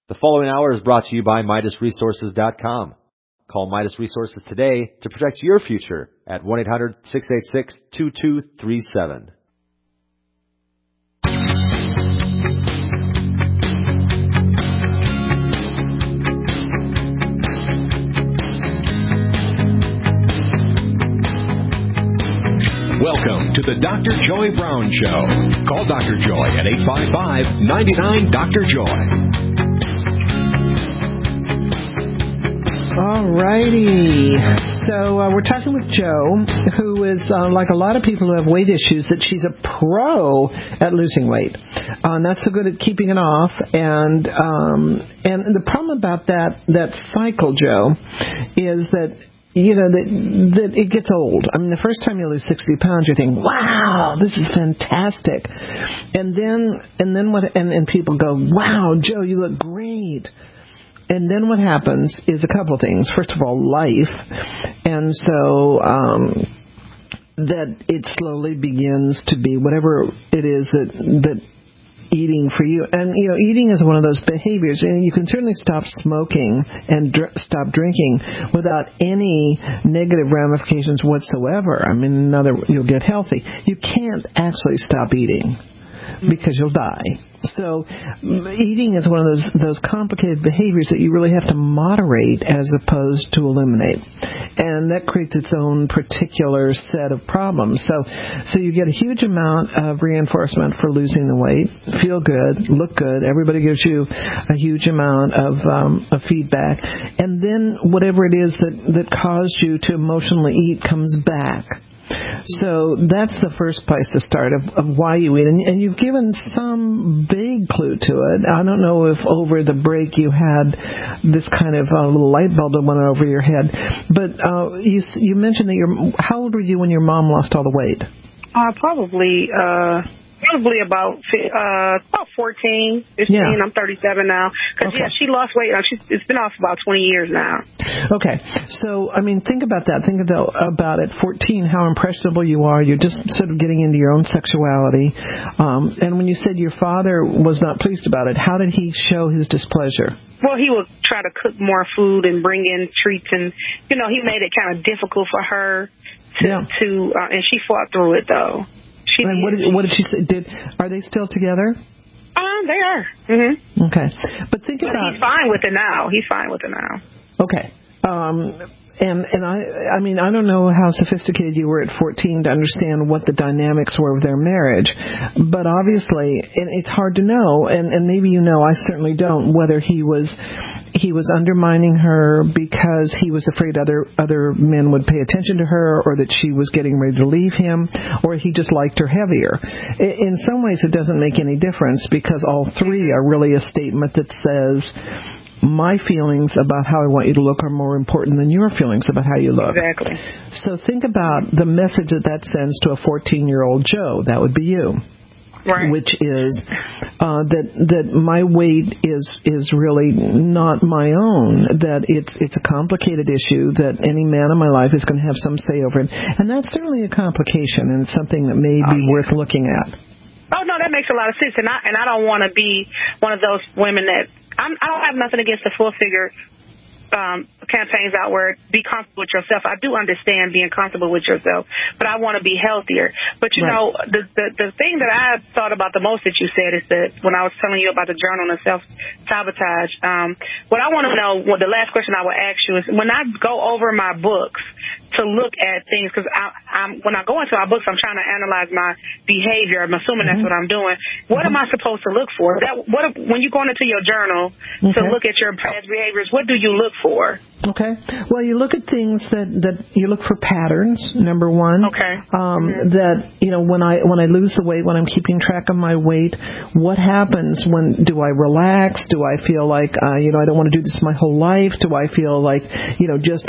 The following hour is brought to you by MidasResources.com. Call Midas Resources today to protect your future at 1-800-686-2237. Welcome to the Dr. Joy Brown Show. Call Dr. Joy at 855-99-DR-JOY. All righty. So we're talking with Jo, who is, like a lot of people who have weight issues, that she's a pro at losing weight. Not so good at keeping it off. And the problem about that cycle, Jo, is that that it gets old. I mean, the first time you lose 60 pounds, you think, wow, this is fantastic. And then what, and people go, wow, Jo, you look great. And then what happens is a couple of things. First of all, life. And so that it slowly begins to be whatever it is that eating for you. And, eating is one of those behaviors. And you can certainly stop smoking and stop drinking without any negative ramifications whatsoever. I mean, you'll get healthy. You can't actually stop eating because you'll die. So eating is one of those complicated behaviors that you really have to moderate as opposed to eliminate. And that creates its own particular set of problems. So you get a huge amount of reinforcement for losing the weight, feel good, look good. Everybody gives you a huge amount of feedback. And then whatever it is that caused you to emotionally eat comes back. So that's the first place to start of why you eat. And you've given some big clue to it. I don't know if over the break you had this kind of little light bulb that went over your head. But you mentioned that how old were you when your mom lost all the weight? Probably about 14, 15. Yeah. I'm 37 now. Because, she lost weight. It's been off about 20 years now. Okay. So, I mean, think about that. Think about at 14 how impressionable you are. You're just sort of getting into your own sexuality. And when you said your father was not pleased about it, how did he show his displeasure? Well, he would try to cook more food and bring in treats. And, he made it kind of difficult for her to and she fought through it, though. And what did she say? Are they still together? They are. Mm-hmm. Okay. But think about... He's fine with it now. Okay. And I mean, I don't know how sophisticated you were at 14 to understand what the dynamics were of their marriage, but obviously, and it's hard to know, and maybe I certainly don't, whether he was undermining her because he was afraid other men would pay attention to her, or that she was getting ready to leave him, or he just liked her heavier. In some ways, it doesn't make any difference because all three are really a statement that says, my feelings about how I want you to look are more important than your feelings about how you look. Exactly. So think about the message that sends to a 14-year-old Jo. That would be you. Right. Which is that my weight is really not my own, that it's a complicated issue, that any man in my life is going to have some say over it. And that's certainly a complication and something that may be worth looking at. Oh, no, that makes a lot of sense. And I don't want to be one of those women that I don't have nothing against the full figure campaigns out where be comfortable with yourself. I do understand being comfortable with yourself, but I want to be healthier. But, the thing that I thought about the most that you said is that when I was telling you about the journal and self-sabotage, what I want to know, the last question I will ask you is when I go over my books to look at things, because when I go into my books, I'm trying to analyze my behavior. I'm assuming that's what I'm doing. What am I supposed to look for? When you're going into your journal to look at your past behaviors, what do you look for? Okay. Well, you look at things that you look for patterns, number one. Okay. That, when I lose the weight, when I'm keeping track of my weight, what happens do I relax? Do I feel like, I don't want to do this my whole life? Do I feel like, just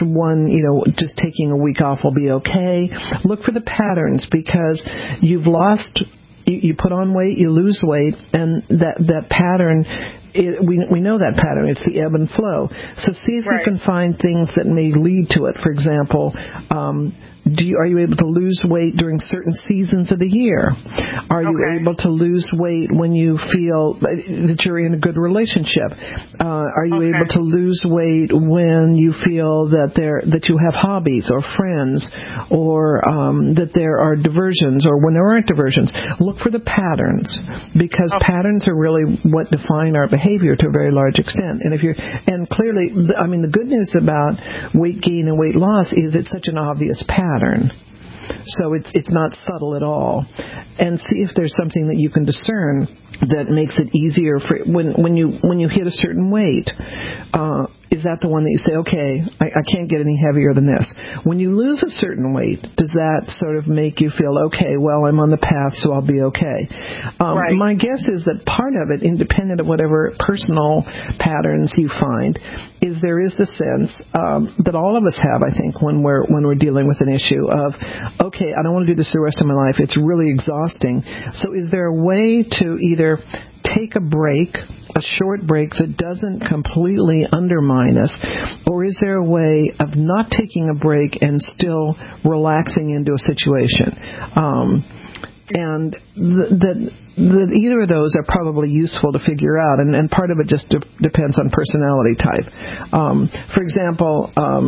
taking a week off will be okay? Look for the patterns because you've lost, you put on weight, you lose weight, and that pattern, we know that pattern. It's the ebb and flow. So see if you can find things that may lead to it. For example, Are you able to lose weight during certain seasons of the year? Are you able to lose weight when you feel that you're in a good relationship? Are you able to lose weight when you feel that you have hobbies or friends, or that there are diversions, or when there aren't diversions? Look for the patterns, because patterns are really what define our behavior to a very large extent. And clearly, the good news about weight gain and weight loss is it's such an obvious pattern. So it's not subtle at all. And see if there's something that you can discern that makes it easier for when you hit a certain weight. Is that the one that you say, okay, I can't get any heavier than this? When you lose a certain weight, does that sort of make you feel, okay, well, I'm on the path, so I'll be okay? My guess is that part of it, independent of whatever personal patterns you find, is there is the sense that all of us have, I think, when we're dealing with an issue of, okay, I don't want to do this the rest of my life. It's really exhausting. So is there a way to either take a break, a short break that doesn't completely undermine us, or is there a way of not taking a break and still relaxing into a situation? And that either of those are probably useful to figure out, and part of it just depends on personality type. For example,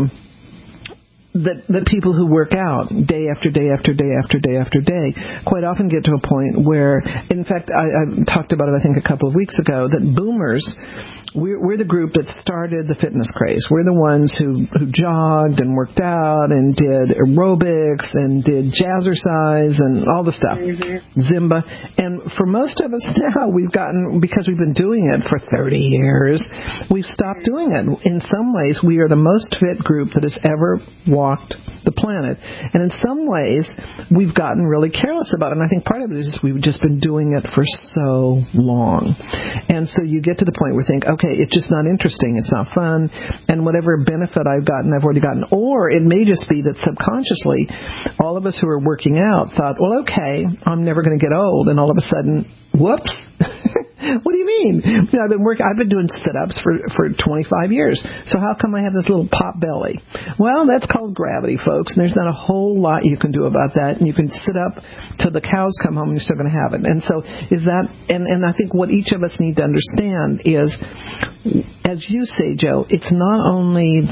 that people who work out day after day after day after day after day quite often get to a point where, in fact, I talked about it, I think, a couple of weeks ago, that boomers, we're the group that started the fitness craze. We're the ones who jogged and worked out and did aerobics and did jazzercise and all the stuff, Zumba. And for most of us now, because we've been doing it for 30 years, we've stopped doing it. In some ways, we are the most fit group that has ever walked the planet. And in some ways, we've gotten really careless about it. And I think part of it is we've just been doing it for so long. And so you get to the point where you think, okay, it's just not interesting, it's not fun, and whatever benefit I've already gotten. Or it may just be that subconsciously, all of us who are working out thought, well, okay, I'm never going to get old, and all of a sudden, whoops. What do you mean? I've been doing sit-ups for 25 years. So how come I have this little pop belly? Well, that's called gravity, folks. And there's not a whole lot you can do about that. And you can sit up till the cows come home and you're still going to have it. And so and I think what each of us need to understand is, as you say, Joe, it's not only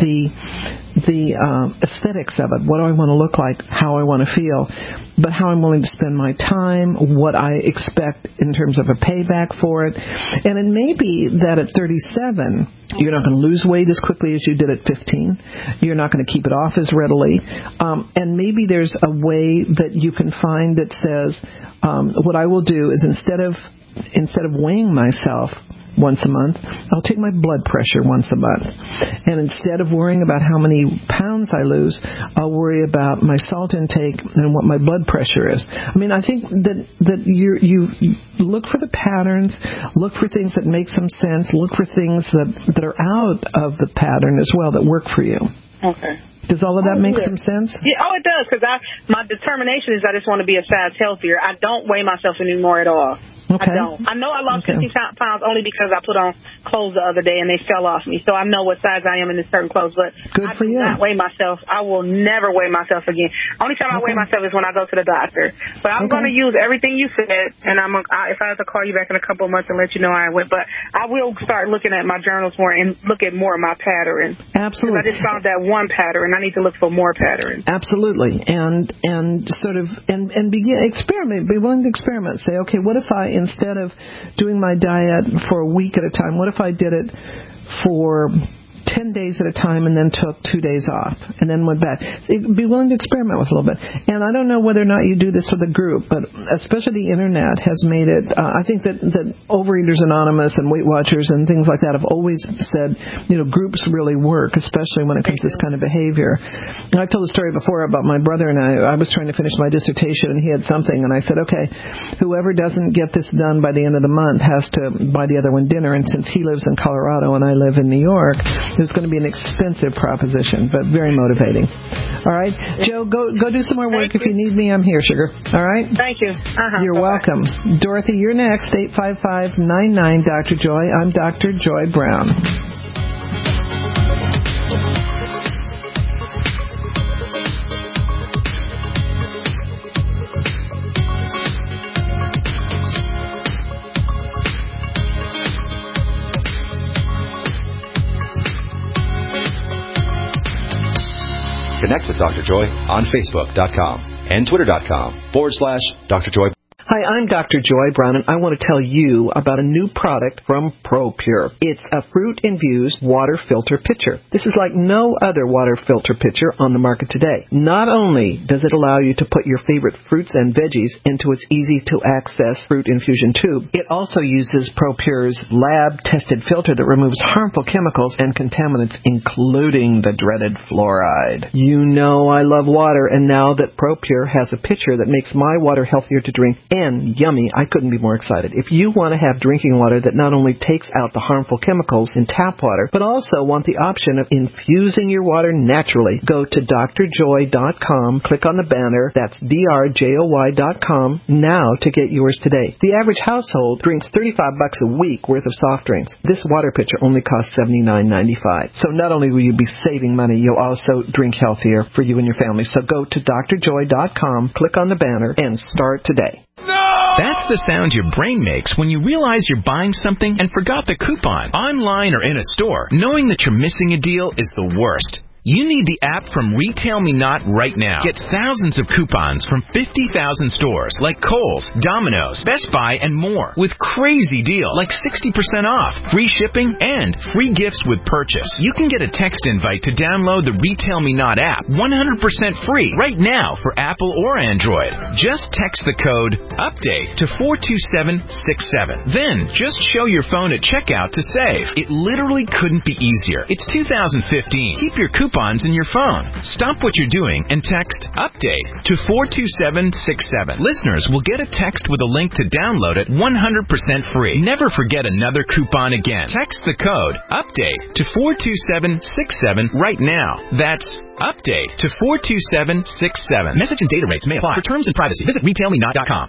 the aesthetics of it, what do I want to look like, how I want to feel, but how I'm willing to spend my time, what I expect in terms of a payback for it. And it may be that at 37, you're not going to lose weight as quickly as you did at 15. You're not going to keep it off as readily. And maybe there's a way that you can find that says, what I will do is instead of weighing myself once a month, I'll take my blood pressure once a month. And instead of worrying about how many pounds I lose, I'll worry about my salt intake and what my blood pressure is. I mean, I think that you look for the patterns, look for things that make some sense, look for things that are out of the pattern as well that work for you. Okay. Does all of that make some sense? Yeah, it does, because my determination is I just want to be a size healthier. I don't weigh myself anymore at all. Okay. I don't. I know I lost 50 pounds only because I put on clothes the other day and they fell off me. So I know what size I am in certain clothes, but I do not weigh myself. I will never weigh myself again. Only time I weigh myself is when I go to the doctor. But I'm going to use everything you said, and if I have to call you back in a couple of months and let you know how I went. But I will start looking at my journals more and look at more of my patterns. Absolutely. Because I just found that one pattern. I need to look for more patterns. Absolutely. And sort of and begin experiment. Be willing to experiment. Say, okay, what if I, instead of doing my diet for a week at a time, what if I did it for 10 days at a time and then took 2 days off and then went back? Be willing to experiment with a little bit. And I don't know whether or not you do this with a group, but especially the Internet has made it, I think that Overeaters Anonymous and Weight Watchers and things like that have always said, groups really work, especially when it comes to this kind of behavior. And I've told the story before about my brother and I was trying to finish my dissertation and he had something and I said, okay, whoever doesn't get this done by the end of the month has to buy the other one dinner. And since he lives in Colorado and I live in New York, it's going to be an expensive proposition, but very motivating. All right. Joe, go do some more work. If you need me, I'm here, sugar. All right? Thank you. You're welcome. Dorothy, you're next. 855-99 Dr. Joy. I'm Dr. Joy Brown. connect with Dr. Joy on Facebook.com and Twitter.com/Dr. Joy. Hi, I'm Dr. Joy Brown, and I want to tell you about a new product from ProPure. It's a fruit-infused water filter pitcher. This is like no other water filter pitcher on the market today. Not only does it allow you to put your favorite fruits and veggies into its easy-to-access fruit infusion tube, it also uses ProPure's lab-tested filter that removes harmful chemicals and contaminants, including the dreaded fluoride. You know I love water, and now that ProPure has a pitcher that makes my water healthier to drink and yummy, I couldn't be more excited. If you want to have drinking water that not only takes out the harmful chemicals in tap water, but also want the option of infusing your water naturally, go to drjoy.com, click on the banner, that's drjoy.com, now to get yours today. The average household drinks $35 a week worth of soft drinks. This water pitcher only costs $79.95. So not only will you be saving money, you'll also drink healthier for you and your family. So go to drjoy.com, click on the banner, and start today. That's the sound your brain makes when you realize you're buying something and forgot the coupon. Online or in a store, knowing that you're missing a deal is the worst. You need the app from Retail Me Not right now. Get thousands of coupons from 50,000 stores like Kohl's, Domino's, Best Buy, and more with crazy deals like 60% off, free shipping, and free gifts with purchase. You can get a text invite to download the Retail Me Not app 100% free right now for Apple or Android. Just text the code UPDATE to 42767. Then just show your phone at checkout to save. It literally couldn't be easier. It's 2015. Keep your coupons in your phone. Stop what you're doing and text UPDATE to 42767. Listeners will get a text with a link to download it 100% free. Never forget another coupon again. Text the code UPDATE to 42767 right now. That's UPDATE to 42767. Message and data rates may apply. For terms and privacy, visit retailmenot.com.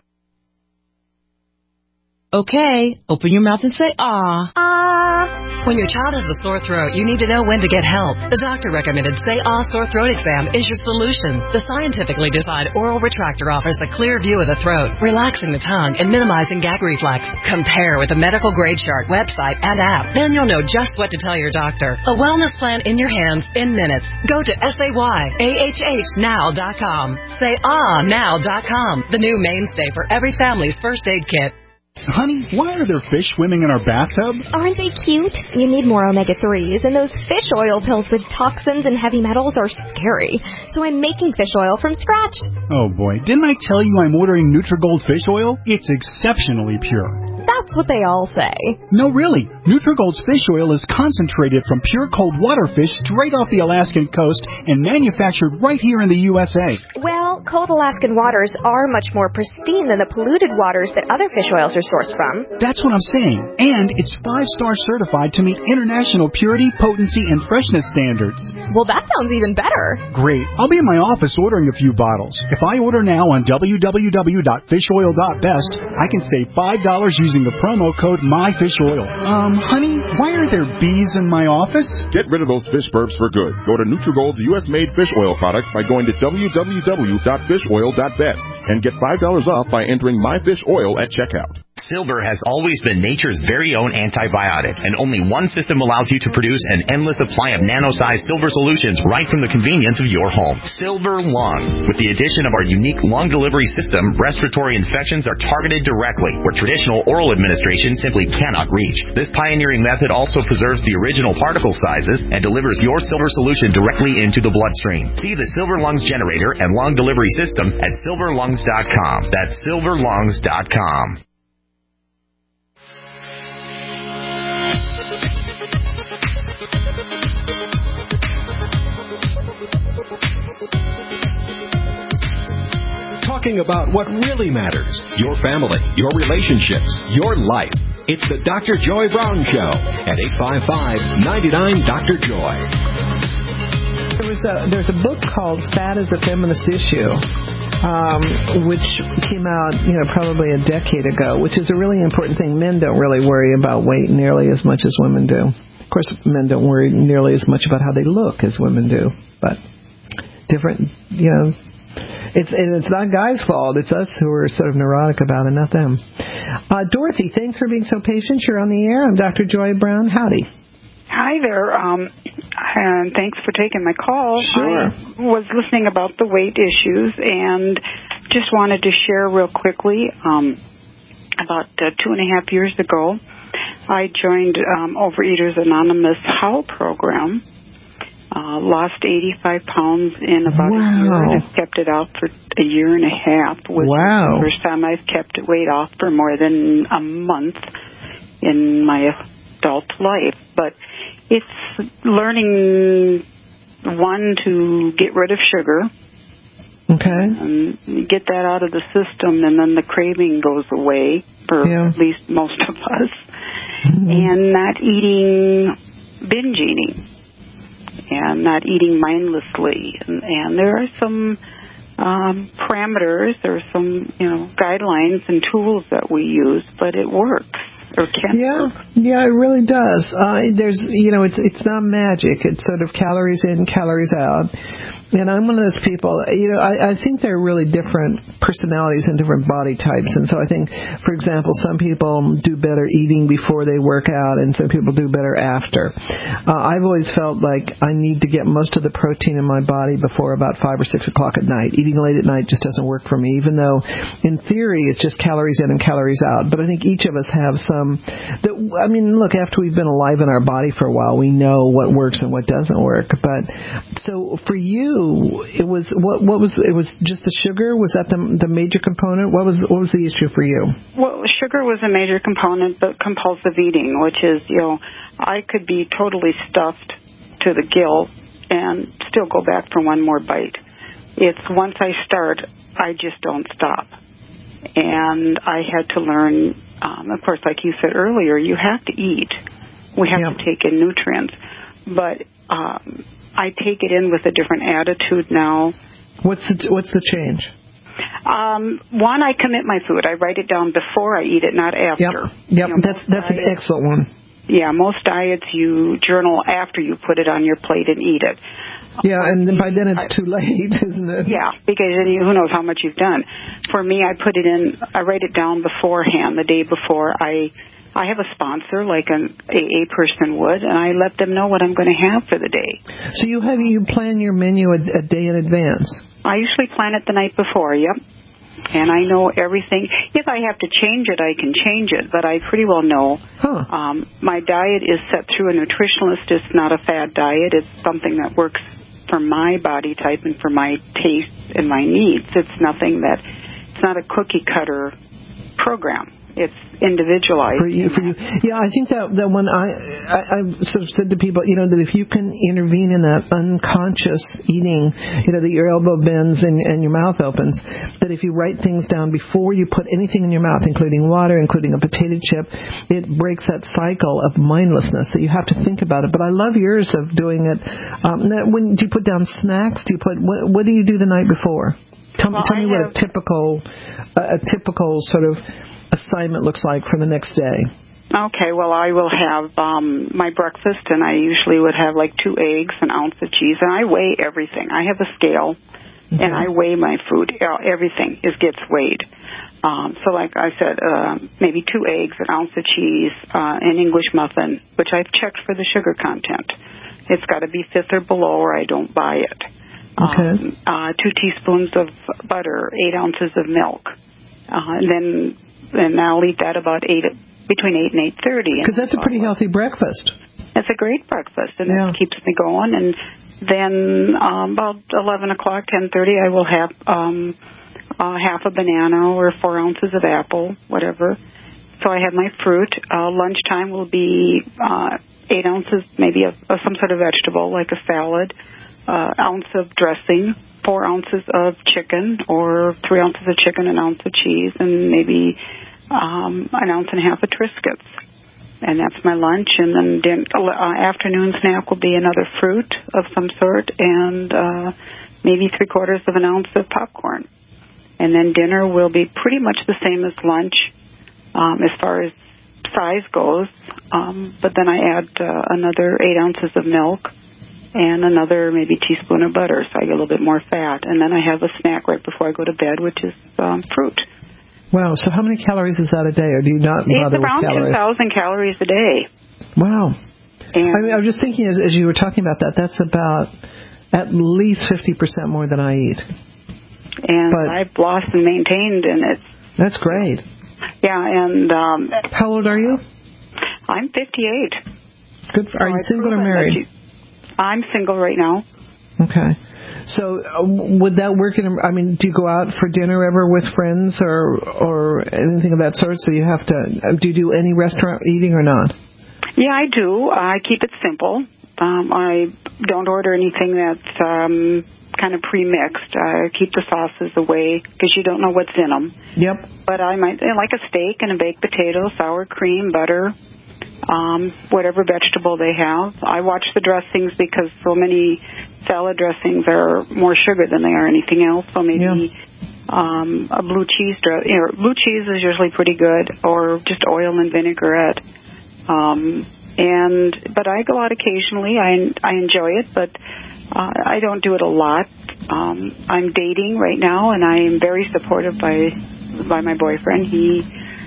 Okay, open your mouth and say, ah. Ah. When your child has a sore throat, you need to know when to get help. The doctor recommended Say Ah Sore Throat Exam is your solution. The scientifically designed oral retractor offers a clear view of the throat, relaxing the tongue and minimizing gag reflex. Compare with the medical grade chart, website, and app. Then you'll know just what to tell your doctor. A wellness plan in your hands in minutes. Go to SayAHHnow.com. SayAhNow.com. The new mainstay for every family's first aid kit. Honey, why are there fish swimming in our bathtub? Aren't they cute? You need more omega-3s, and those fish oil pills with toxins and heavy metals are scary. So I'm making fish oil from scratch. Oh boy, didn't I tell you I'm ordering Nutrigold fish oil? It's exceptionally pure. That's what they all say. No, really. Nutrigold's fish oil is concentrated from pure cold water fish straight off the Alaskan coast and manufactured right here in the USA. Well, cold Alaskan waters are much more pristine than the polluted waters that other fish oils are sourced from. That's what I'm saying. And it's 5-star certified to meet international purity, potency, and freshness standards. Well, that sounds even better. Great. I'll be in my office ordering a few bottles. If I order now on www.fishoil.best, I can save $5 using the promo code MyFishOil. Honey, why are there bees in my office? Get rid of those fish burps for good. Go to Nutrigold's U.S.-made fish oil products by going to www.fishoil.best and get $5 off by entering MyFishOil at checkout. Silver has always been nature's very own antibiotic, and only one system allows you to produce an endless supply of nano-sized silver solutions right from the convenience of your home. Silver Lungs. With the addition of our unique lung delivery system, respiratory infections are targeted directly, where traditional oral administration simply cannot reach. This pioneering method also preserves the original particle sizes and delivers your silver solution directly into the bloodstream. See the Silver Lungs generator and lung delivery system at silverlungs.com. That's silverlungs.com. Talking about what really matters, your family, your relationships, your life. It's the Dr. Joy Brown Show at 855-99-DR-JOY. There's a book called Fat is a Feminist Issue, which came out, probably a decade ago, which is a really important thing. Men don't really worry about weight nearly as much as women do. Of course, men don't worry nearly as much about how they look as women do, but different, It's not guys' fault. It's us who are sort of neurotic about it, not them. Dorothy, thanks for being so patient. You're on the air. I'm Dr. Joy Brown. Howdy. Hi there, and thanks for taking my call. Sure. I was listening about the weight issues and just wanted to share real quickly. About 2.5 years ago, I joined Overeaters Anonymous HOW program. Lost 85 pounds in about a year, and I've kept it out for a year and a half. Which is the first time I've kept weight off for more than a month in my adult life. But it's learning, one, to get rid of sugar. Okay. And get that out of the system, and then the craving goes away for at least most of us. Mm-hmm. And not eating, binge eating, and not eating mindlessly. And there are some parameters, there are some guidelines and tools that we use, but it works. Or can work. Yeah, it really does. There's, it's not magic. It's sort of calories in, calories out. And I'm one of those people, I think there are really different personalities and different body types. And so I think, for example, some people do better eating before they work out, and some people do better after. I've always felt like I need to get most of the protein in my body before about 5 or 6 o'clock at night. Eating late at night just doesn't work for me, even though in theory it's just calories in and calories out. But I think each of us have some look, after we've been alive in our body for a while, we know what works and what doesn't work. But so for you, it was it was just the sugar? Was that the major component? What was the issue for you? Well, sugar was a major component, but compulsive eating, which is, I could be totally stuffed to the gills and still go back for one more bite. It's once I start, I just don't stop. And I had to learn, of course, like you said earlier, you have to eat. We have to take in nutrients. But I take it in with a different attitude now. What's the change? One, I commit my food. I write it down before I eat it, not after. Yep. That's an excellent one. Yeah, most diets you journal after you put it on your plate and eat it. Yeah, and by then it's too late, isn't it? Yeah, because then who knows how much you've done. For me, I write it down beforehand, the day before. I have a sponsor, like an AA person would, and I let them know what I'm going to have for the day. So you plan your menu a day in advance? I usually plan it the night before, yep. And I know everything. If I have to change it, I can change it, but I pretty well know. My diet is set through a nutritionalist. It's not a fad diet. It's something that works for my body type and for my taste and my needs. It's not a cookie cutter program. It's individualized. For you. Yeah, I think that when I've sort of said to people, that if you can intervene in that unconscious eating, that your elbow bends and your mouth opens, that if you write things down before you put anything in your mouth, including water, including a potato chip, it breaks that cycle of mindlessness that you have to think about it. But I love yours of doing it. When do you put down snacks? What do you do the night before? Tell me what a typical sort of assignment looks like for the next day. Okay, well, I will have my breakfast, and I usually would have like 2 eggs, an ounce of cheese, and I weigh everything. I have a scale, and I weigh my food. Everything gets weighed. So like I said, maybe 2 eggs, an ounce of cheese, an English muffin, which I've checked for the sugar content. It's got to be 5th or below, or I don't buy it. Okay. 2 teaspoons of butter, 8 ounces of milk, and I'll eat that about between 8 and 8:30. Because that's a pretty healthy breakfast. It's a great breakfast, and it keeps me going. And then about 11 o'clock, 10:30, I will have half a banana or 4 ounces of apple, whatever. So I have my fruit. Lunchtime will be 8 ounces, maybe of some sort of vegetable, like a salad, ounce of dressing, 4 ounces of chicken, or 3 ounces of chicken, an ounce of cheese, and maybe an ounce and a half of Triscuits. And that's my lunch. And then afternoon snack will be another fruit of some sort, and maybe 3/4 of an ounce of popcorn. And then dinner will be pretty much the same as lunch as far as size goes. But then I add another 8 ounces of milk and another maybe teaspoon of butter, so I get a little bit more fat. And then I have a snack right before I go to bed, which is fruit. Wow, so how many calories is that a day, or do you not bother with calories? It's around 2,000 calories a day. Wow. And I was just thinking as you were talking about that, that's about at least 50% more than I eat. And I've lost and maintained, and it's... That's great. Yeah, and... How old are you? I'm 58. Good. Are you single or married? I'm single right now. Okay. So would that work do you go out for dinner ever with friends or anything of that sort? So you have to, do you do any restaurant eating or not? Yeah, I do. I keep it simple. I don't order anything that's kind of pre-mixed. I keep the sauces away because you don't know what's in them. Yep. But I might like a steak and a baked potato, sour cream, butter, whatever vegetable they have. I watch the dressings because so many salad dressings are more sugar than they are anything else. So maybe a blue cheese blue cheese is usually pretty good, or just oil and vinaigrette. But I go out occasionally. I enjoy it, but I don't do it a lot. I'm dating right now, and I am very supportive by my boyfriend. He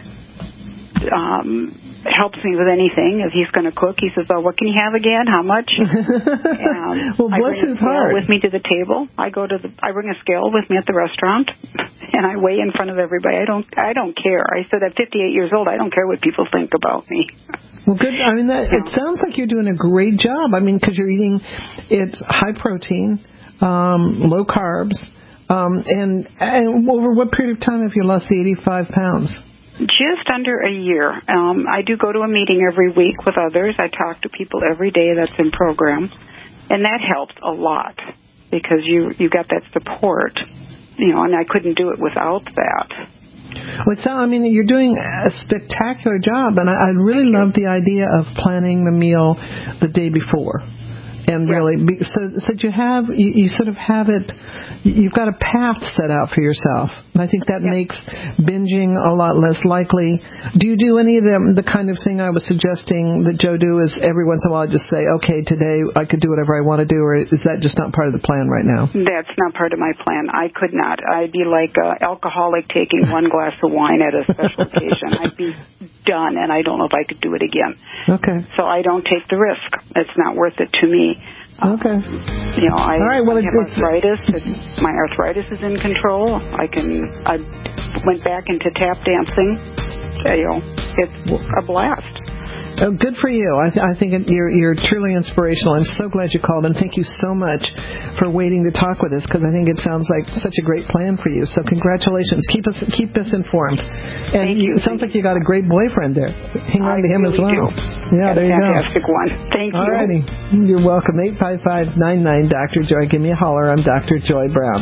helps me with anything. If he's going to cook, he says, "Well, what can you have again? How much?" Well, bless his heart. With me to the table. I bring a scale with me at the restaurant, and I weigh in front of everybody. I don't care. I said at 58 years old, I don't care what people think about me. Well, good. It sounds like you're doing a great job. Because you're eating, it's high protein, low carbs, and over what period of time have you lost the 85 pounds? Just under a year. I do go to a meeting every week with others. I talk to people every day that's in program, and that helps a lot because you got that support, and I couldn't do it without that. Well, you're doing a spectacular job, and I really love the idea of planning the meal the day before. And really, so you sort of have it, you've got a path set out for yourself. And I think that makes binging a lot less likely. Do you do any of the kind of thing I was suggesting that Joe do, is every once in a while just say, okay, today I could do whatever I want to do, or is that just not part of the plan right now? That's not part of my plan. I could not. I'd be like an alcoholic taking one glass of wine at a special occasion. I'd be done, and I don't know if I could do it again. Okay. So I don't take the risk. It's not worth it to me. Okay. I have arthritis. My arthritis is in control. I went back into tap dancing. It's a blast. Oh, good for you. I think you're truly inspirational. I'm so glad you called, and thank you so much for waiting to talk with us, because I think it sounds like such a great plan for you. So congratulations. Keep us informed. And it sounds like you got a great boyfriend there. Hang on to him as well. Yeah, there you go. Fantastic one. Thank you. All righty. You're welcome. 855-99 Dr. Joy. Give me a holler. I'm Dr. Joy Brown.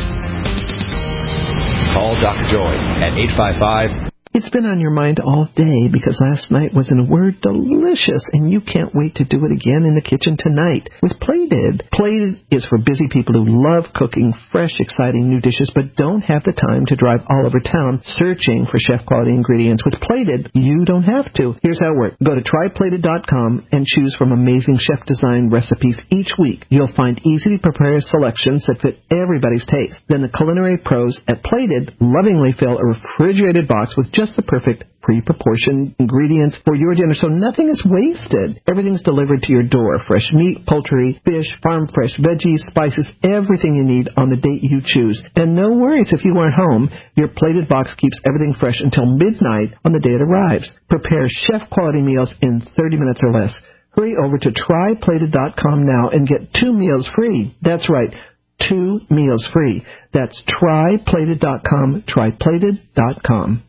Call Dr. Joy at 855. It's been on your mind all day because last night was, in a word, delicious, and you can't wait to do it again in the kitchen tonight with Plated. Plated is for busy people who love cooking fresh, exciting new dishes but don't have the time to drive all over town searching for chef-quality ingredients. With Plated, you don't have to. Here's how it works. Go to tryplated.com and choose from amazing chef-designed recipes each week. You'll find easy-to-prepare selections that fit everybody's taste. Then the culinary pros at Plated lovingly fill a refrigerated box with just the perfect pre-proportioned ingredients for your dinner, so nothing is wasted. Everything's delivered to your door. Fresh meat, poultry, fish, farm fresh veggies, spices, everything you need on the date you choose. And no worries if you aren't home. Your Plated box keeps everything fresh until midnight on the day it arrives. Prepare chef-quality meals in 30 minutes or less. Hurry over to tryplated.com now and get 2 meals free. That's right, 2 meals free. That's tryplated.com, tryplated.com.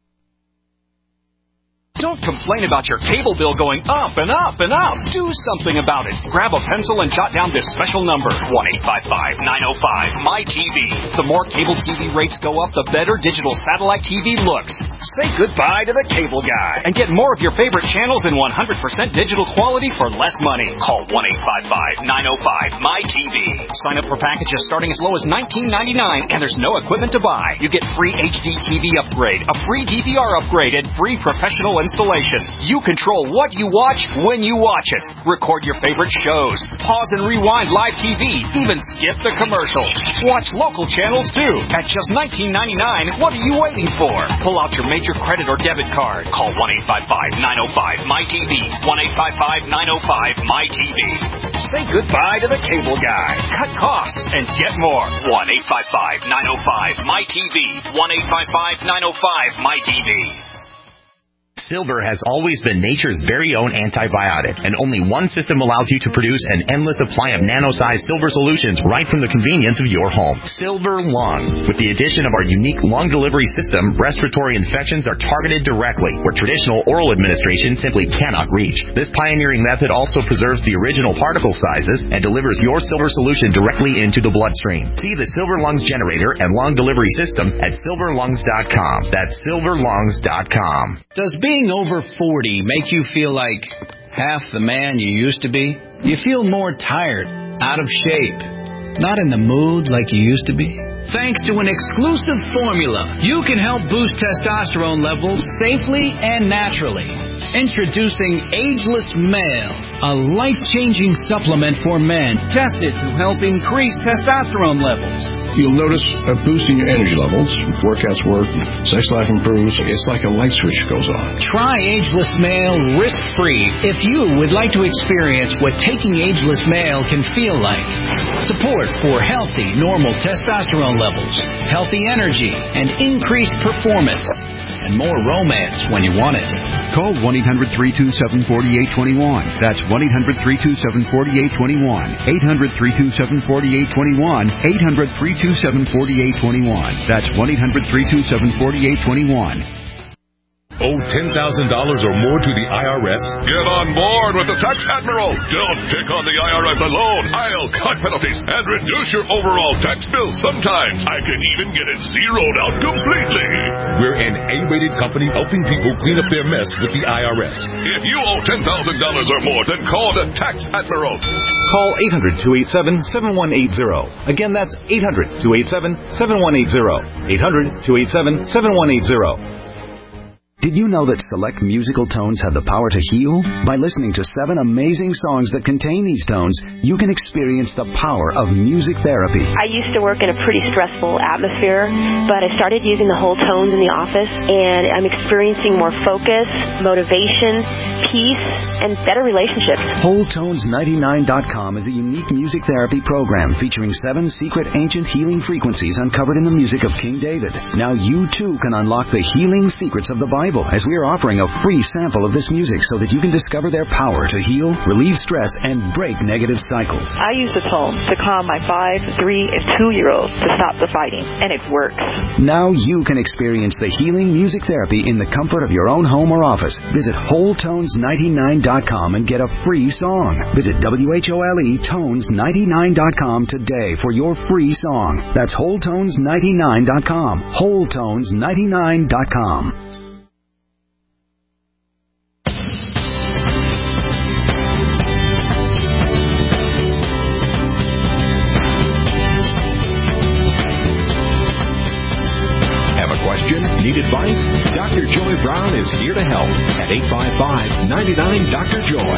Don't complain about your cable bill going up and up and up. Do something about it. Grab a pencil and jot down this special number, 1-855-905-MY-TV. The more cable TV rates go up, the better digital satellite TV looks. Say goodbye to the cable guy and get more of your favorite channels in 100% digital quality for less money. Call 1-855-905-MY-TV. Sign up for packages starting as low as $19.99, and there's no equipment to buy. You get free HD TV upgrade, a free DVR upgrade, and free professional installation. You control what you watch when you watch it. Record your favorite shows. Pause and rewind live TV. Even skip the commercials. Watch local channels too. At just $19.99, what are you waiting for? Pull out your major credit or debit card. Call 1-855-905-MyTV. 1-855-905-MyTV. Say goodbye to the cable guy. Cut costs and get more. 1-855-905-MyTV. 1-855-905-MyTV. Silver has always been nature's very own antibiotic, and only one system allows you to produce an endless supply of nano-sized silver solutions right from the convenience of your home. Silver Lungs. With the addition of our unique lung delivery system, respiratory infections are targeted directly, where traditional oral administration simply cannot reach. This pioneering method also preserves the original particle sizes and delivers your silver solution directly into the bloodstream. See the Silver Lungs generator and lung delivery system at silverlungs.com. That's silverlungs.com. Does being over 40 make you feel like half the man you used to be? You feel more tired, out of shape, not in the mood like you used to be? Thanks to an exclusive formula, you can help boost testosterone levels safely and naturally. Introducing Ageless Male, a life-changing supplement for men tested to help increase testosterone levels. You'll notice a boost in your energy levels. Workouts work, sex life improves. It's like a light switch goes on. Try Ageless Male risk-free if you would like to experience what taking Ageless Male can feel like. Support for healthy, normal testosterone levels, healthy energy, and increased performance. And more romance when you want it. Call 1-800-327-4821. That's 1-800-327-4821. 800-327-4821. 800-327-4821. That's 1-800-327-4821. Owe $10,000 or more to the IRS? Get on board with the Tax Admiral. Don't pick on the IRS alone. I'll cut penalties and reduce your overall tax bill. Sometimes I can even get it zeroed out completely. We're an A-rated company helping people clean up their mess with the IRS. If you owe $10,000 or more, then call the Tax Admiral. Call 800-287-7180. Again, that's 800-287-7180. 800-287-7180. Did you know that select musical tones have the power to heal? By listening to 7 amazing songs that contain these tones, you can experience the power of music therapy. I used to work in a pretty stressful atmosphere, but I started using the whole tones in the office, and I'm experiencing more focus, motivation, peace, and better relationships. WholeTones99.com is a unique music therapy program featuring 7 secret ancient healing frequencies uncovered in the music of King David. Now you too can unlock the healing secrets of the Bible, as we are offering a free sample of this music so that you can discover their power to heal, relieve stress, and break negative cycles. I use the tones to calm my 5, 3, and 2-year-olds to stop the fighting, and it works. Now you can experience the healing music therapy in the comfort of your own home or office. Visit WholeTones99.com and get a free song. Visit WHOLETones99.com today for your free song. That's WholeTones99.com. WholeTones99.com. Need advice? Dr. Joy Brown is here to help at 855-99-DR-JOY.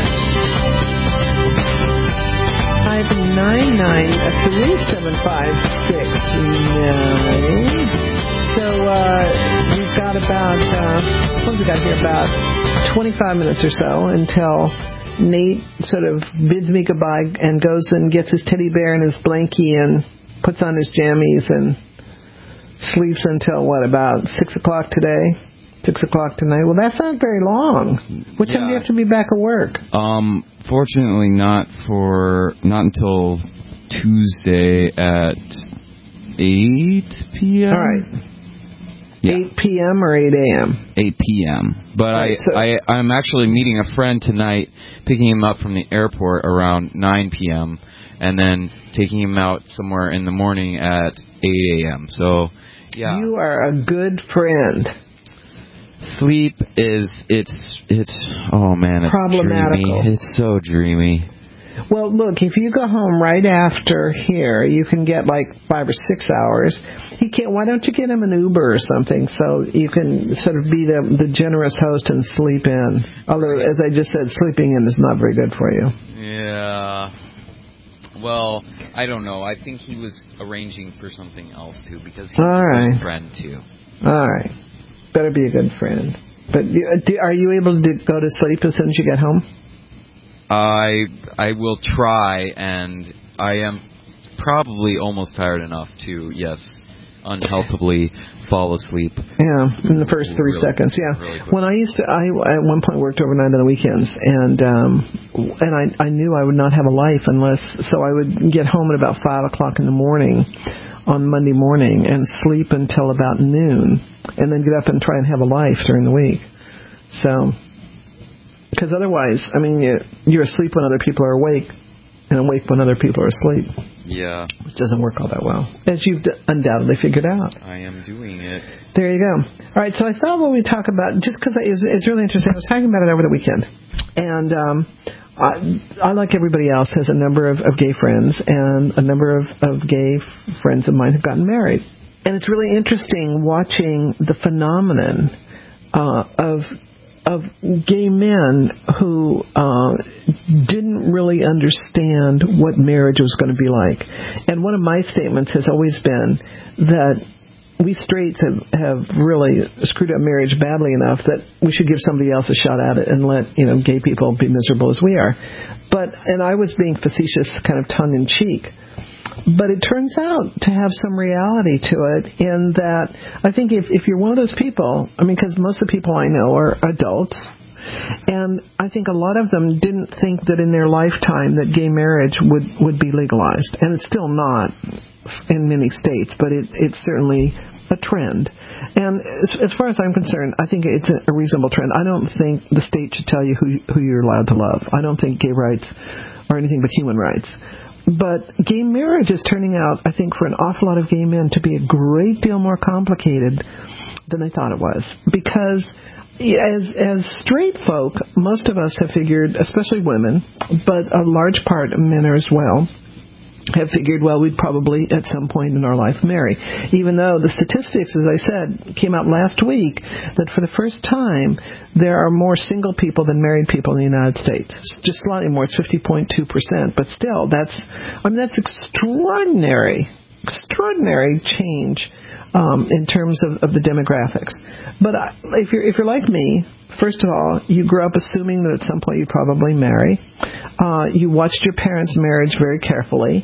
599-3756. So we've got about, what have we got here? About 25 minutes or so until Nate sort of bids me goodbye and goes and gets his teddy bear and his blankie and puts on his jammies and sleeps until, about 6 o'clock today? 6 o'clock tonight? Well, that's not very long. What time do you have to be back at work? Fortunately not until Tuesday at 8 p.m. All right. Yeah. 8 p.m. or 8 a.m.? 8 p.m. But right, I'm actually meeting a friend tonight, picking him up from the airport around 9 p.m., and then taking him out somewhere in the morning at 8 a.m. So, yeah. You are a good friend. Sleep is, it's oh man, it's problematical. Dreamy. It's so dreamy. Well, look, if you go home right after here, you can get like 5 or 6 hours. Why don't you get him an Uber or something so you can sort of be the generous host and sleep in? Although, as I just said, sleeping in is not very good for you. Yeah. Well, I don't know. I think he was arranging for something else, too, because he's a good friend, too. All right. Better be a good friend. But are you able to go to sleep as soon as you get home? I will try, and I am probably almost tired enough to, unhealthily fall asleep. Yeah, in the first 3 seconds. Yeah. Really when I at one point worked overnight on the weekends, and I knew I would not have a life so I would get home at about 5 o'clock in the morning on Monday morning and sleep until about noon, and then get up and try and have a life during the week. So, because otherwise, I mean, you're asleep when other people are awake, and awake when other people are asleep. Yeah. Which doesn't work all that well, as you've undoubtedly figured out. I am doing it. There you go. All right, so I thought when we talk about, just because it's really interesting, I was talking about it over the weekend, and I, like everybody else, has a number of gay friends, and a number of gay friends of mine have gotten married. And it's really interesting watching the phenomenon of gay men who didn't really understand what marriage was going to be like. And one of my statements has always been that we straights have really screwed up marriage badly enough that we should give somebody else a shot at it and let gay people be miserable as we are. And I was being facetious, kind of tongue in cheek. But it turns out to have some reality to it in that I think if you're one of those people, I mean, because most of the people I know are adults, and I think a lot of them didn't think that in their lifetime that gay marriage would be legalized. And it's still not in many states, but it's certainly a trend. And as far as I'm concerned, I think it's a reasonable trend. I don't think the state should tell you who you're allowed to love. I don't think gay rights are anything but human rights. But gay marriage is turning out, I think, for an awful lot of gay men to be a great deal more complicated than they thought it was. Because as straight folk, most of us have figured, especially women, but a large part of men as well, have figured, well, we'd probably at some point in our life marry. Even though the statistics, as I said, came out last week that for the first time there are more single people than married people in the United States. Just slightly more, it's 50.2%. But still, that's extraordinary change in terms of the demographics. But if you're like me, first of all, you grew up assuming that at some point you'd probably marry. You watched your parents' marriage very carefully.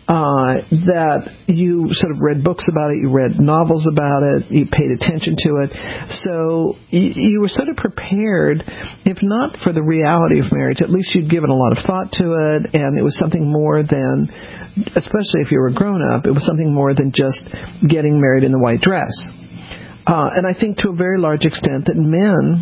That you sort of read books about it, you read novels about it, you paid attention to it. So you were sort of prepared, if not for the reality of marriage, at least you'd given a lot of thought to it, and it was something more than, especially if you were a grown-up, it was something more than just getting married in the white dress. And I think to a very large extent that men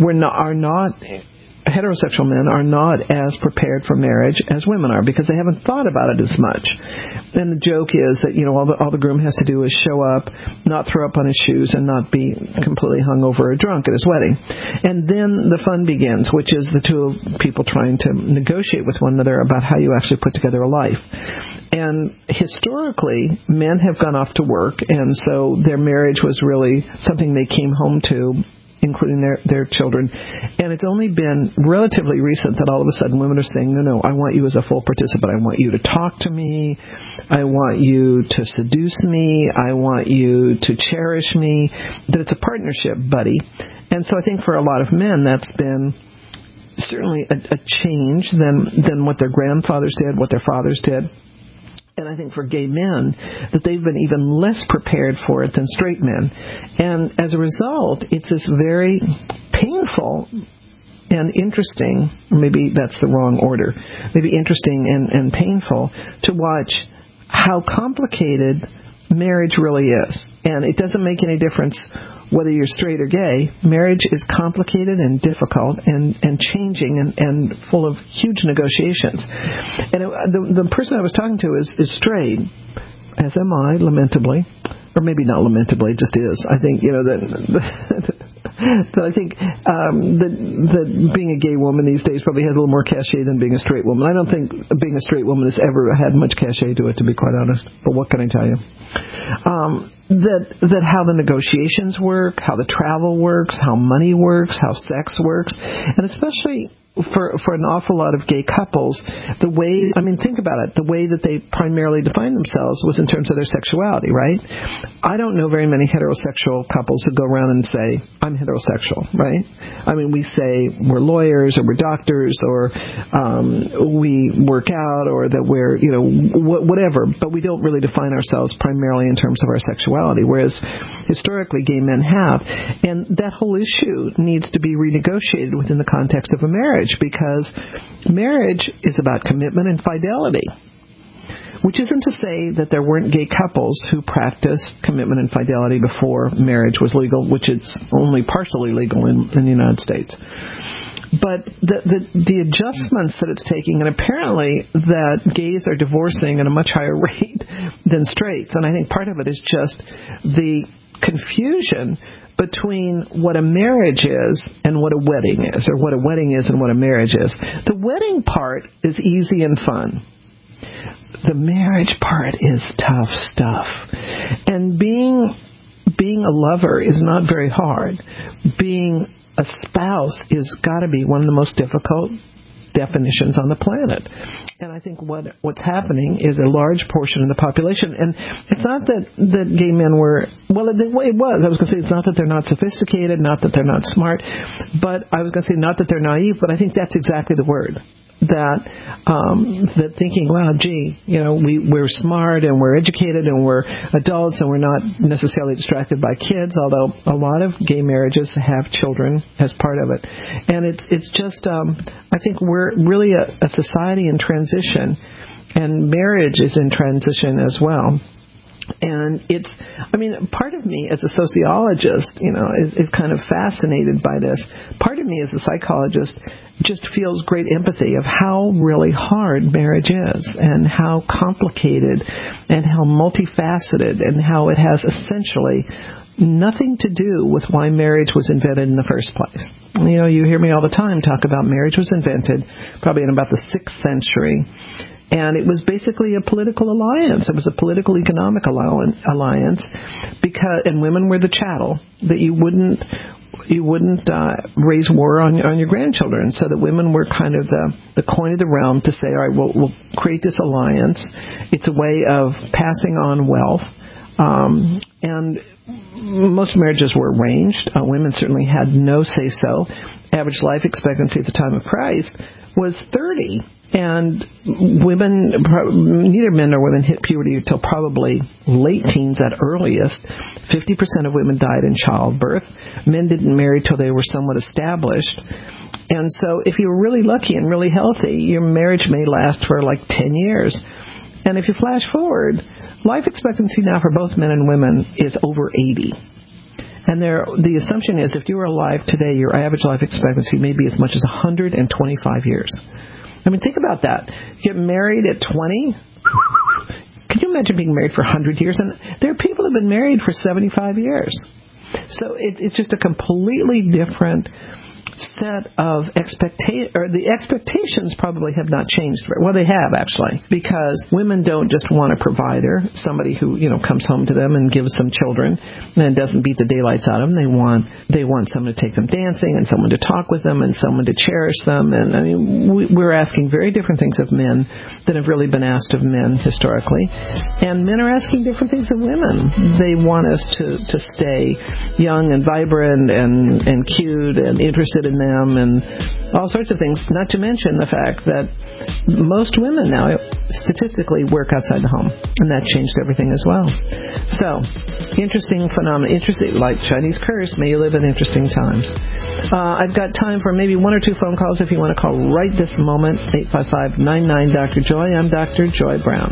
heterosexual men are not as prepared for marriage as women are because they haven't thought about it as much. And the joke is that, all the groom has to do is show up, not throw up on his shoes, and not be completely hungover or drunk at his wedding. And then the fun begins, which is the two people trying to negotiate with one another about how you actually put together a life. And historically, men have gone off to work, and so their marriage was really something they came home to, including their children. And it's only been relatively recent that all of a sudden women are saying, no, I want you as a full participant. I want you to talk to me. I want you to seduce me. I want you to cherish me. That it's a partnership, buddy. And so I think for a lot of men, that's been certainly a change than what their grandfathers did, what their fathers did. And I think for gay men, that they've been even less prepared for it than straight men. And as a result, it's this very painful and interesting, maybe that's the wrong order, maybe interesting and painful to watch how complicated marriage really is. And it doesn't make any difference whether you're straight or gay. Marriage is complicated and difficult and changing and full of huge negotiations. And the person I was talking to is straight, as am I, lamentably. Or maybe not lamentably, it just is. I think, that But I think that being a gay woman these days probably has a little more cachet than being a straight woman. I don't think being a straight woman has ever had much cachet to it, to be quite honest. But what can I tell you? That how the negotiations work, how the travel works, how money works, how sex works, and especially for an awful lot of gay couples, the way, I mean, think about it, the way that they primarily define themselves was in terms of their sexuality, right? I don't know very many heterosexual couples who go around and say, I'm heterosexual, right? I mean, we say we're lawyers or we're doctors or we work out or that we're, whatever, but we don't really define ourselves primarily in terms of our sexuality, whereas historically gay men have. And that whole issue needs to be renegotiated within the context of a marriage, because marriage is about commitment and fidelity, which isn't to say that there weren't gay couples who practiced commitment and fidelity before marriage was legal, which it's only partially legal in the United States. But the adjustments that it's taking, and apparently that gays are divorcing at a much higher rate than straights, and I think part of it is just the confusion between what a marriage is and what a wedding is, or what a wedding is and what a marriage is. The wedding part is easy and fun. The marriage part is tough stuff. And being a lover is not very hard. Being a spouse is got to be one of the most difficult definitions on the planet. And I think what's happening is a large portion of the population, and it's not that gay men were, well, it was. I was going to say it's not that they're not sophisticated, not that they're not smart, but I was going to say not that they're naive, but I think that's exactly the word. That thinking, wow, gee, we're smart and we're educated and we're adults and we're not necessarily distracted by kids, although a lot of gay marriages have children as part of it. And it's just, I think we're really a society in transition, and marriage is in transition as well. And part of me as a sociologist, is kind of fascinated by this. Part of me as a psychologist just feels great empathy of how really hard marriage is, and how complicated and how multifaceted, and how it has essentially nothing to do with why marriage was invented in the first place. You hear me all the time talk about marriage was invented probably in about the 6th century. And it was basically a political alliance. It was a political economic alliance, and women were the chattel, that you wouldn't raise war on your grandchildren, so that women were kind of the coin of the realm to say, all right, we'll create this alliance. It's a way of passing on wealth, and most marriages were arranged. Women certainly had no say-so. Average life expectancy at the time of Christ was 30. And women, neither men nor women hit puberty until probably late teens at earliest. 50% of women died in childbirth. Men didn't marry till they were somewhat established. And so if you were really lucky and really healthy, your marriage may last for like 10 years. And if you flash forward, life expectancy now for both men and women is over 80. And the assumption is if you were alive today, your average life expectancy may be as much as 125 years. I mean, think about that. You get married at 20. Can you imagine being married for 100 years? And there are people who have been married for 75 years. So it's just a completely different set of the expectations probably have not changed. Well, they have actually, because women don't just want a provider, somebody who comes home to them and gives them children and doesn't beat the daylights out of them. They want someone to take them dancing and someone to talk with them and someone to cherish them. And I mean, we're asking very different things of men than have really been asked of men historically. And men are asking different things of women. They want us to stay young and vibrant and cute and interested in them and all sorts of things, not to mention the fact that most women now statistically work outside the home, and that changed everything as well. So, interesting phenomenon, interesting, like Chinese curse, may you live in interesting times. I've got time for maybe 1 or 2 phone calls if you want to call right this moment, 855-99-Dr. Joy. I'm Dr. Joy Brown.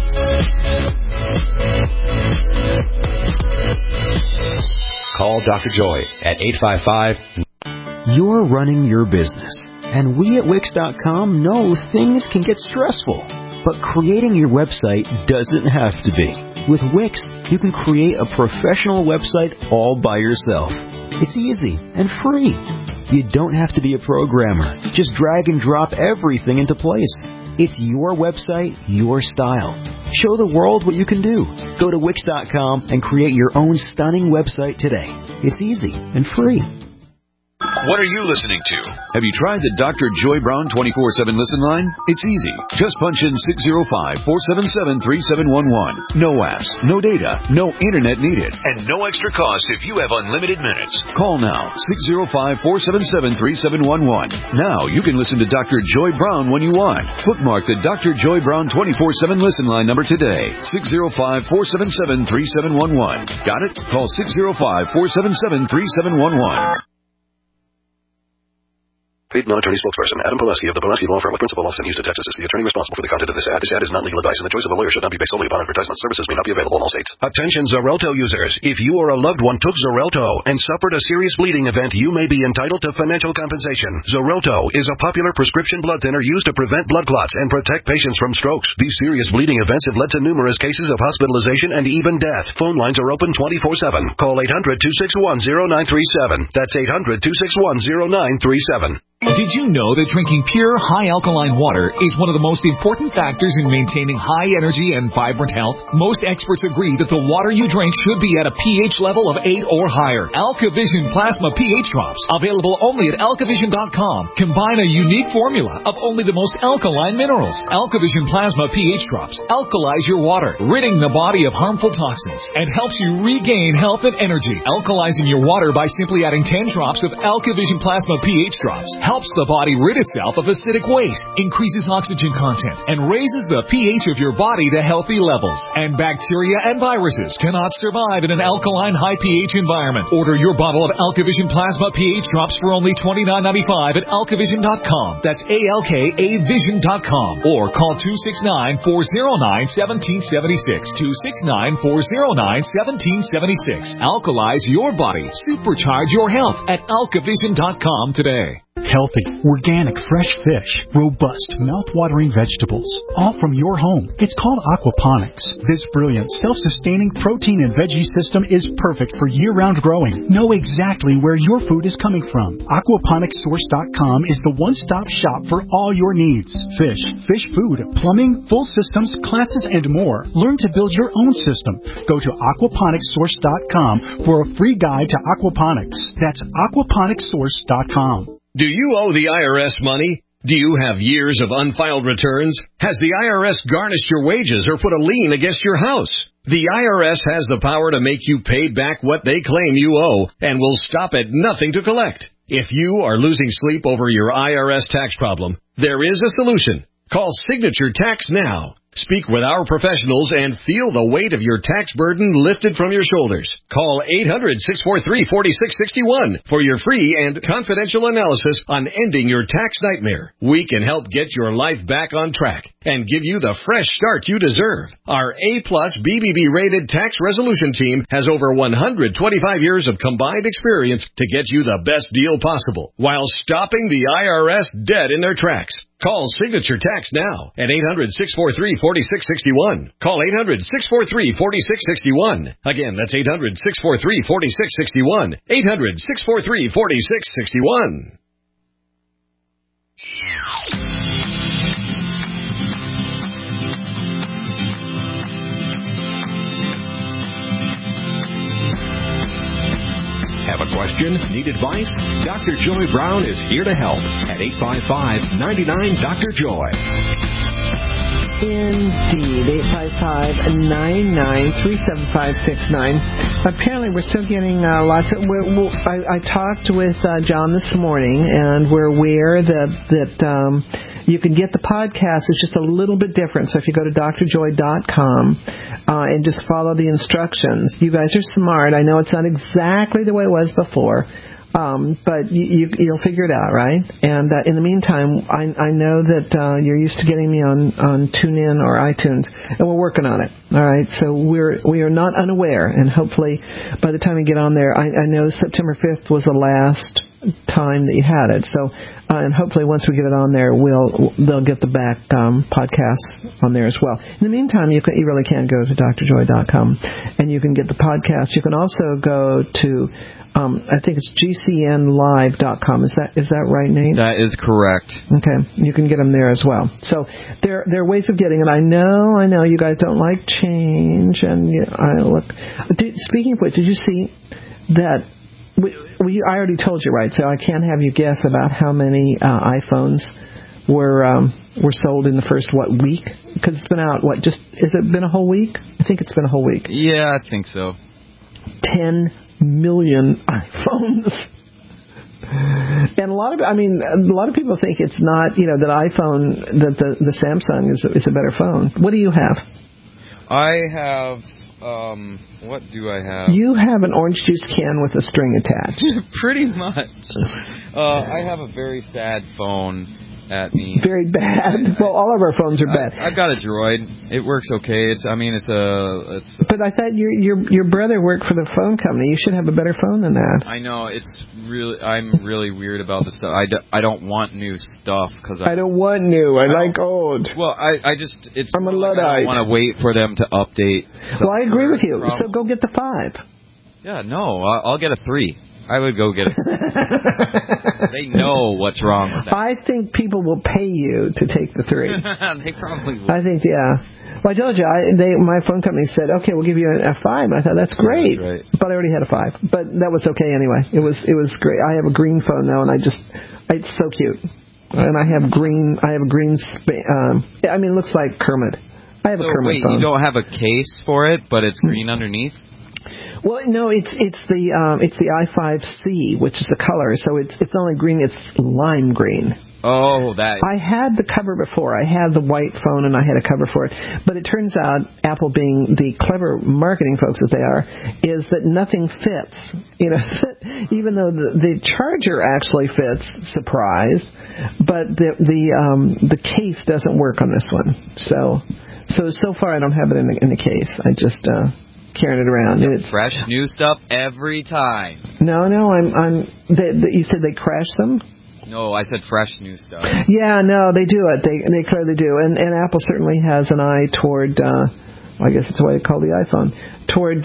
Call Dr. Joy at 855. You're running your business, and we at Wix.com know things can get stressful, but creating your website doesn't have to be. With Wix, you can create a professional website all by yourself. It's easy and free. You don't have to be a programmer. Just drag and drop everything into place. It's your website, your style. Show the world what you can do. Go to Wix.com and create your own stunning website today. It's easy and free. What are you listening to? Have you tried the Dr. Joy Brown 24/7 listen line? It's easy. Just punch in 605-477-3711. No apps, no data, no internet needed, and no extra cost if you have unlimited minutes. Call now, 605-477-3711. Now you can listen to Dr. Joy Brown when you want. Bookmark the Dr. Joy Brown 24/7 listen line number today, 605-477-3711. Got it? Call 605-477-3711. Paid non-attorney spokesperson Adam Pulaski of the Pulaski Law Firm with principal office in Houston, Texas is the attorney responsible for the content of this ad. This ad is not legal advice, and the choice of a lawyer should not be based solely upon advertisement. Services may not be available in all states. Attention Xarelto users. If you or a loved one took Xarelto and suffered a serious bleeding event, you may be entitled to financial compensation. Xarelto is a popular prescription blood thinner used to prevent blood clots and protect patients from strokes. These serious bleeding events have led to numerous cases of hospitalization and even death. Phone lines are open 24/7. Call 800-261-0937. That's 800-261-0937. Did you know that drinking pure, high-alkaline water is one of the most important factors in maintaining high energy and vibrant health? Most experts agree that the water you drink should be at a pH level of 8 or higher. AlkaVision Plasma pH Drops, available only at alkavision.com, combine a unique formula of only the most alkaline minerals. AlkaVision Plasma pH Drops alkalize your water, ridding the body of harmful toxins, and helps you regain health and energy. Alkalizing your water by simply adding 10 drops of AlkaVision Plasma pH Drops helps the body rid itself of acidic waste, increases oxygen content, and raises the pH of your body to healthy levels. And bacteria and viruses cannot survive in an alkaline high pH environment. Order your bottle of AlkaVision Plasma pH Drops for only $29.95 at alkavision.com. That's ALKAvision.com. Or call 269-409-1776. 269-409-1776. Alkalize your body. Supercharge your health at alkavision.com today. Healthy, organic, fresh fish, robust, mouth-watering vegetables, all from your home. It's called aquaponics. This brilliant, self-sustaining protein and veggie system is perfect for year-round growing. Know exactly where your food is coming from. Aquaponicssource.com is the one-stop shop for all your needs. Fish, fish food, plumbing, full systems, classes, and more. Learn to build your own system. Go to aquaponicssource.com for a free guide to aquaponics. That's aquaponicssource.com. Do you owe the IRS money? Do you have years of unfiled returns? Has the IRS garnished your wages or put a lien against your house? The IRS has the power to make you pay back what they claim you owe and will stop at nothing to collect. If you are losing sleep over your IRS tax problem, there is a solution. Call Signature Tax now. Speak with our professionals and feel the weight of your tax burden lifted from your shoulders. Call 800-643-4661 for your free and confidential analysis on ending your tax nightmare. We can help get your life back on track and give you the fresh start you deserve. Our A-plus BBB rated tax resolution team has over 125 years of combined experience to get you the best deal possible while stopping the IRS dead in their tracks. Call Signature Tax now at 800-643-4661. Call 800-643-4661. Again, that's 800-643-4661. 800-643-4661. Have a question? Need advice? Dr. Joy Brown is here to help at 855-99-DR-JOY. Indeed, 855-99-37569. Apparently, we're still getting lots of... I talked with John this morning, and we're aware that you can get the podcast. It's just a little bit different. So if you go to drjoy.com and just follow the instructions, you guys are smart. I know it's not exactly the way it was before, but you'll figure it out, right? And in the meantime, I know that you're used to getting me on TuneIn or iTunes, and we're working on it. All right, so we are not unaware, and hopefully by the time we get on there, I know September 5th was the last time that you had it. So, and hopefully once we get it on there, they'll get the back podcasts on there as well. In the meantime, you really can go to drjoy.com and you can get the podcast. You can also go to I think it's gcnlive.com. Is that right, Nate? That is correct. Okay, you can get them there as well. So there are ways of getting it. I know you guys don't like change, and speaking of which, did you see that? I already told you, right? So I can't have you guess about how many iPhones were sold in the first week? Because it's been out. Has it been a whole week? I think it's been a whole week. Yeah, I think so. 10 million iPhones. And a lot of people think it's not, that iPhone, that the Samsung is a better phone. What do you have? I have, what do I have? You have an orange juice can with a string attached. Pretty much. I have a very sad phone at me. Very bad. Well, all of our phones are bad. I've got a Droid. It works okay. But I thought your brother worked for the phone company. You should have a better phone than that. I know. I'm really weird about this stuff. I don't want new stuff because I don't want new. I like old. Well, I'm a Luddite. I want to wait for them to update. Well, I agree with you. So go get the 5. Yeah, no, I'll get a 3. I would go get it. They know what's wrong with that. I think people will pay you to take the 3. They probably will. I think, yeah. Well, I told you, my phone company said, okay, we'll give you a 5. I thought, that's great. Right. But I already had a 5. But that was okay anyway. It was great. I have a green phone now, and it's so cute. And I have green, it looks like Kermit. I have a Kermit phone. You don't have a case for it, but it's green underneath? Well, no, it's the i5C, which is the color. So it's only green. It's lime green. Oh, that. I had the cover before. I had the white phone, and I had a cover for it. But it turns out, Apple being the clever marketing folks that they are, is that nothing fits. Even though the charger actually fits, surprise, but the case doesn't work on this one. So far, I don't have it in the case. I just carrying it around. It's fresh new stuff every time. No, you said they crash them? No, I said fresh new stuff. Yeah, no, they do it. They clearly do. And Apple certainly has an eye toward, I guess it's what they call the iPhone, toward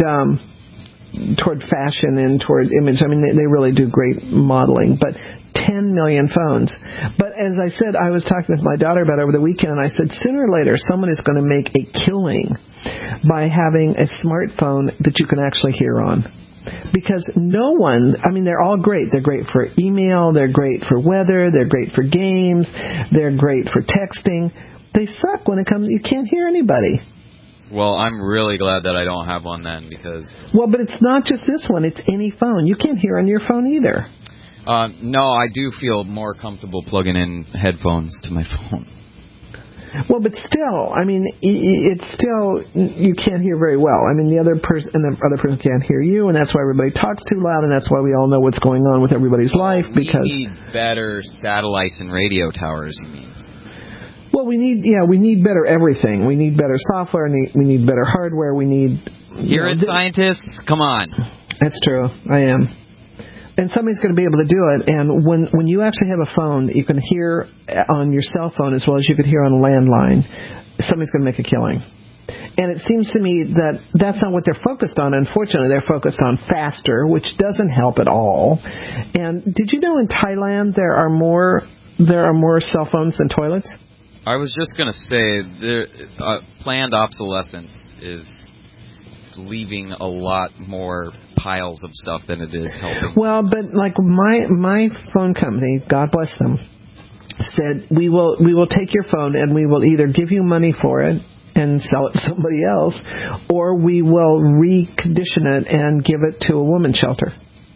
fashion and toward image. I mean, they really do great modeling. But 10 million phones. But as I said, I was talking with my daughter about it over the weekend, and I said, sooner or later, someone is going to make a killing by having a smartphone that you can actually hear on. Because they're all great. They're great for email, they're great for weather, they're great for games, they're great for texting. They suck when it comes, you can't hear anybody. Well, I'm really glad that I don't have one then, because... Well, but it's not just this one, it's any phone. You can't hear on your phone either. No, I do feel more comfortable plugging in headphones to my phone. Well, but still, it's still, you can't hear very well. The other person can't hear you, and that's why everybody talks too loud, and that's why we all know what's going on with everybody's life. We need better satellites and radio towers, you mean? Well, we need better everything. We need better software, we need better hardware, we need... Hear it, scientists? Come on. That's true. I am. And somebody's going to be able to do it. And when you actually have a phone that you can hear on your cell phone as well as you could hear on a landline, somebody's going to make a killing. And it seems to me that that's not what they're focused on. Unfortunately, they're focused on faster, which doesn't help at all. And did you know in Thailand there are more cell phones than toilets? I was just going to say, planned obsolescence is leaving a lot more piles of stuff than it is helping. Well, but like my phone company, God bless them, said we will take your phone and we will either give you money for it and sell it to somebody else, or we will recondition it and give it to a women's shelter.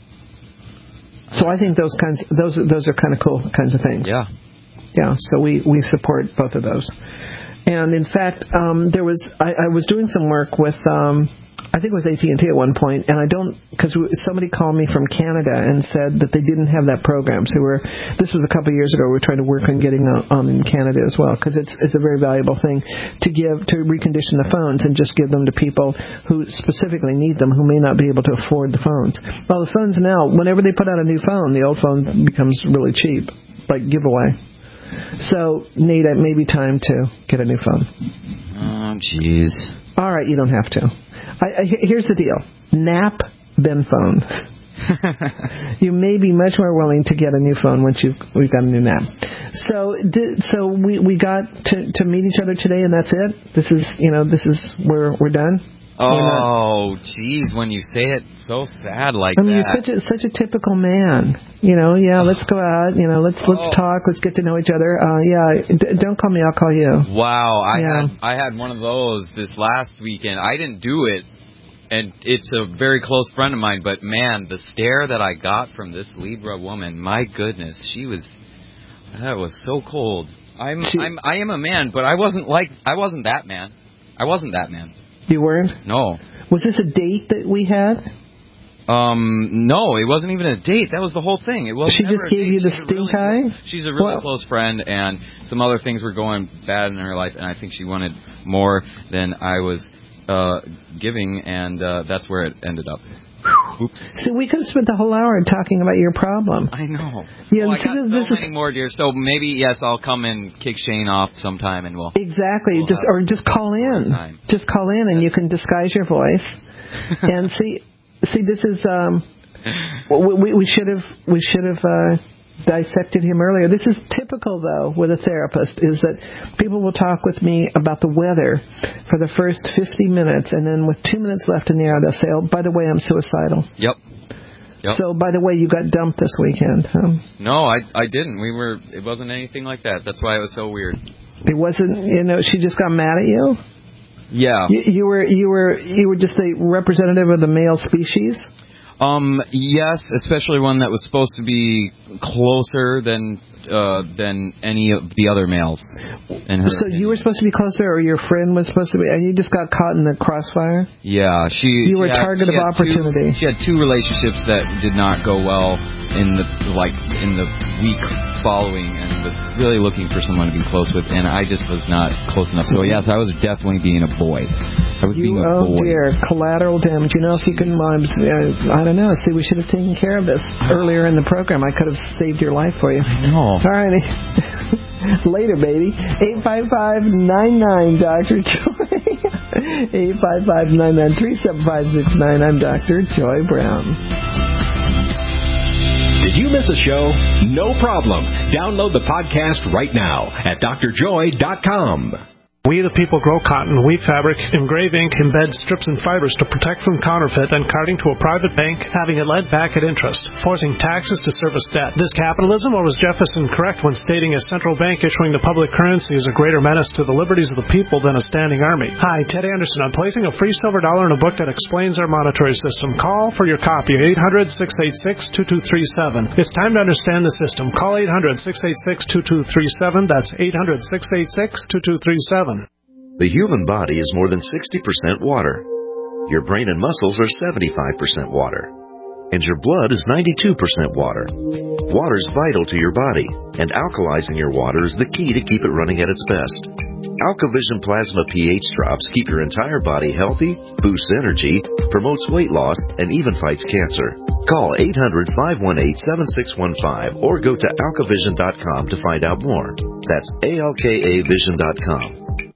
So I think those are kind of cool kinds of things. Yeah. Yeah, so we support both of those. And in fact, I was doing some work with, I think it was AT&T at one point, and because somebody called me from Canada and said that they didn't have that program. So this was a couple of years ago. We were trying to work on getting in Canada as well, because it's a very valuable thing to recondition the phones and just give them to people who specifically need them, who may not be able to afford the phones. Well, the phones now, whenever they put out a new phone, the old phone becomes really cheap, like giveaway. So, Nate, it may be time to get a new phone. Oh, jeez. All right, you don't have to. Here's the deal. Nap, then phone. You may be much more willing to get a new phone once we've got a new nap. So we got to meet each other today, and that's it. This is where we're done. Oh, jeez, when you say it so sad like that. You're such a typical man. Let's go out. Let's talk. Let's get to know each other. Don't call me. I'll call you. Wow, I had one of those this last weekend. I didn't do it, and it's a very close friend of mine. But man, the stare that I got from this Libra woman, my goodness, that was so cold. I am a man, but I wasn't that man. I wasn't that man. You weren't? No. Was this a date that we had? No, it wasn't even a date. That was the whole thing. It wasn't. She just gave you the stink eye? She's a really close friend, and some other things were going bad in her life, and I think she wanted more than I was giving, and that's where it ended up. Oops. See, we could have spent the whole hour talking about your problem. I know. Yeah, I got so many more, dear. So maybe, yes, I'll come and kick Shane off sometime, and we'll... Exactly. Just call in. Just call in, and you can disguise your voice. And see, this is... we should have dissected him earlier. This is typical, though, with a therapist, is that people will talk with me about the weather for the first 50 minutes, and then with 2 minutes left in the hour, they'll say, oh, by the way, I'm suicidal. Yep. So, by the way, you got dumped this weekend. No, I didn't. It wasn't anything like that. That's why it was so weird. It wasn't, she just got mad at you? Yeah. You were just a representative of the male species? Yes, especially one that was supposed to be closer than any of the other males. So you were supposed to be closer, or your friend was supposed to be, and you just got caught in the crossfire? Yeah, you were a target of opportunity. She had two relationships that did not go well in the week following, and was really looking for someone to be close with, and I just was not close enough. So yes, I was definitely being a boy. Oh dear, collateral damage. If you can, I don't know. See, we should have taken care of this earlier in the program. I could have saved your life for you. I know. All righty. Later, baby. 855-99 Dr. Joy. 855-99-37569. I'm Dr. Joy Brown. Did you miss a show? No problem. Download the podcast right now at drjoy.com. We the people grow cotton, weave fabric, engrave ink, embed strips and fibers to protect from counterfeit and carting to a private bank, having it lent back at interest, forcing taxes to service debt. This capitalism, or was Jefferson correct when stating a central bank issuing the public currency is a greater menace to the liberties of the people than a standing army? Hi, Ted Anderson. I'm placing a free silver dollar in a book that explains our monetary system. Call for your copy, 800-686-2237. It's time to understand the system. Call 800-686-2237. That's 800-686-2237. The human body is more than 60% water. Your brain and muscles are 75% water. And your blood is 92% water. Water is vital to your body, and alkalizing your water is the key to keep it running at its best. AlkaVision Plasma pH drops keep your entire body healthy, boosts energy, promotes weight loss, and even fights cancer. Call 800-518-7615 or go to alkavision.com to find out more. That's ALKAvision.com.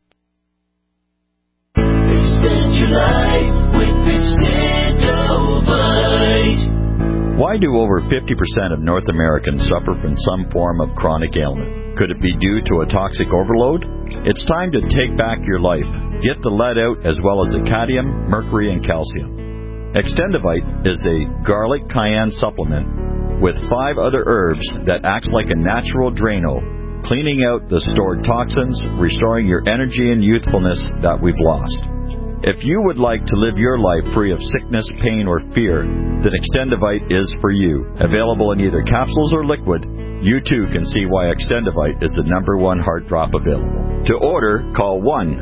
Extend your life with Extendovite. Why do over 50% of North Americans suffer from some form of chronic ailment? Could it be due to a toxic overload? It's time to take back your life. Get the lead out as well as the cadmium, mercury, and calcium. Extendovite is a garlic cayenne supplement with 5 other herbs that acts like a natural Drano, cleaning out the stored toxins, restoring your energy and youthfulness that we've lost. If you would like to live your life free of sickness, pain, or fear, then Extendivite is for you. Available in either capsules or liquid, you too can see why Extendivite is the #1 heart drop available. To order, call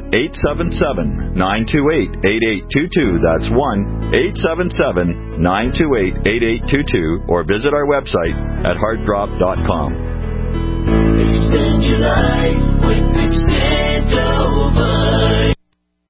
1-877-928-8822. That's 1-877-928-8822. Or visit our website at heartdrop.com. Extend your life with Extendovite.